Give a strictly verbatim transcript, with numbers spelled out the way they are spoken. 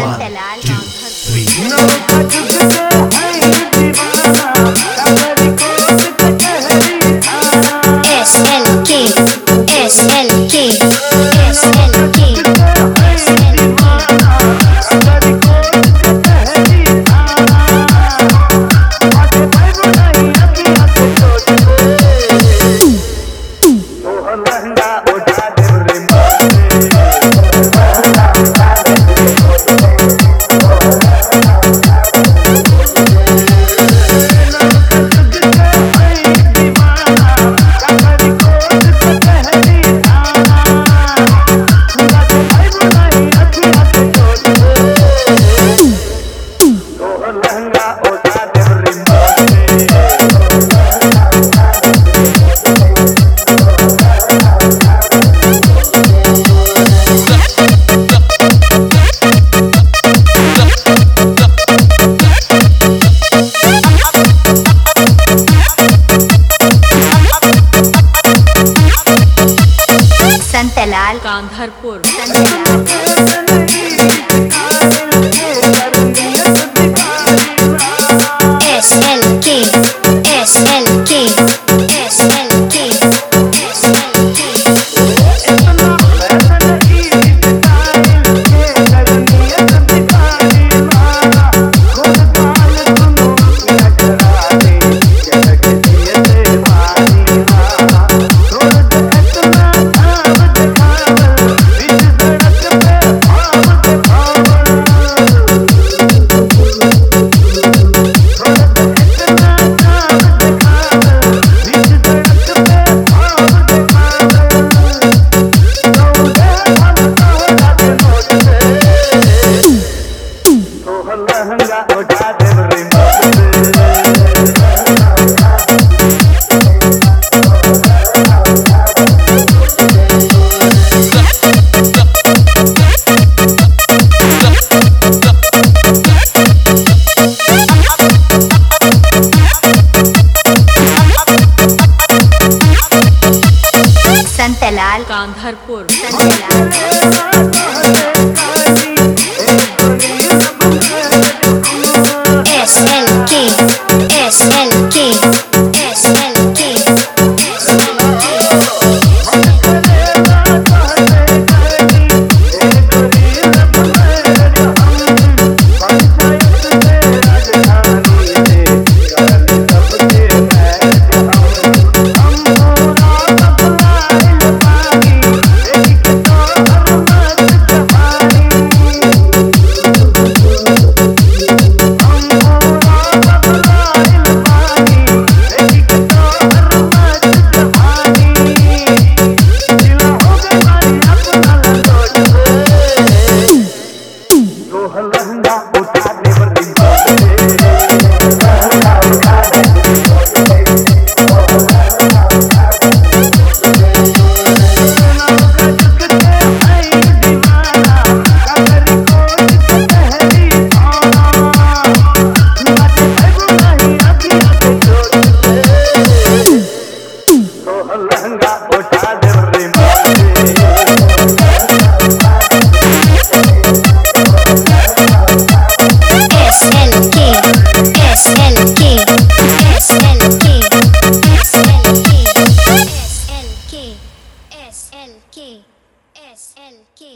One, two, three. S L K S L K S L K S L Santlal गांधरपुर S L K S L K S L K S L Santlal गांधरपुर S L K S L K S L K S L S L K